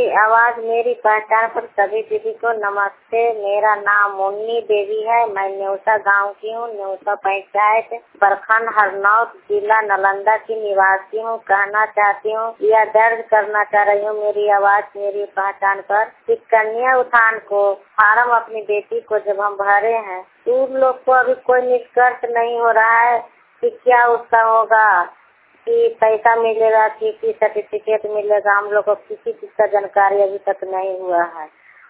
आवाज मेरी पहचान पर सभी दीदी को नमस्ते। मेरा नाम मुन्नी देवी है। मैं न्योता गांव की हूँ। न्योता पंचायत प्रखंड हरनौत जिला नालंदा की निवासी हूँ। कहना चाहती हूँ या दर्ज करना चाह रही हूँ मेरी आवाज मेरी पहचान पर कि कन्या उत्थान को फार्म अपनी बेटी को जब हम भरे हैं तो उन लोग को अभी कोई निष्कर्ष नहीं हो रहा है कि क्या उसका होगा, कि पैसा मिलेगा कि सर्टिफिकेट मिलेगा। हम लोग को किसी चीज का जानकारी अभी तक नहीं हुआ है।